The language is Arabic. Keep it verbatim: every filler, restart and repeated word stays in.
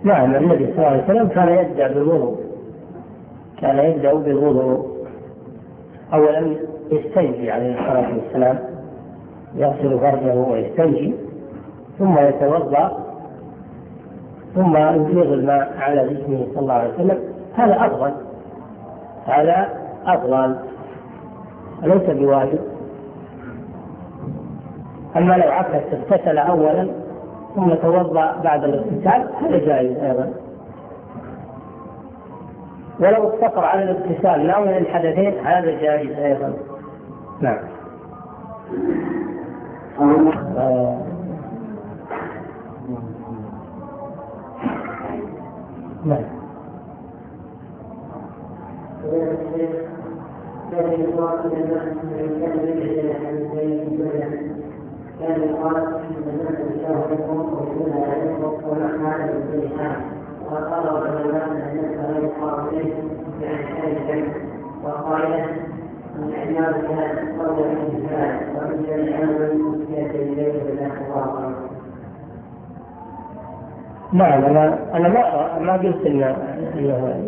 نعم، النبي صلى الله عليه وسلم كان يبدأ بالوضوء، كان يبدأ بالوضوء. أولا يستنجي عليه الصلاة والسلام، يغسل فرجه ويستنجي، ثم يتوضأ، ثم يفيض الماء على جسمه صلى الله عليه وسلم. هذا أفضل، هذا أفضل، ليس بواجب. أما لو عكس اغتسل أولا ثم توضأ بعد الاغتسال هذا جائز أيضا. ولو اقتصر على الاغتسال لا من الحدثين هذا جائز أيضا. نعم. آه. نعم. كان يقال ان الناس يشاهدكم ويكون عليكم ونحن بكل حال، وقال العلماء ان الناس لا يقال به بعن شيء، وقائلا ان اعمال كان قول الانسان ومن العمل ياتي اليه بالاخبار. نعم، انا انا ما ما قلت انه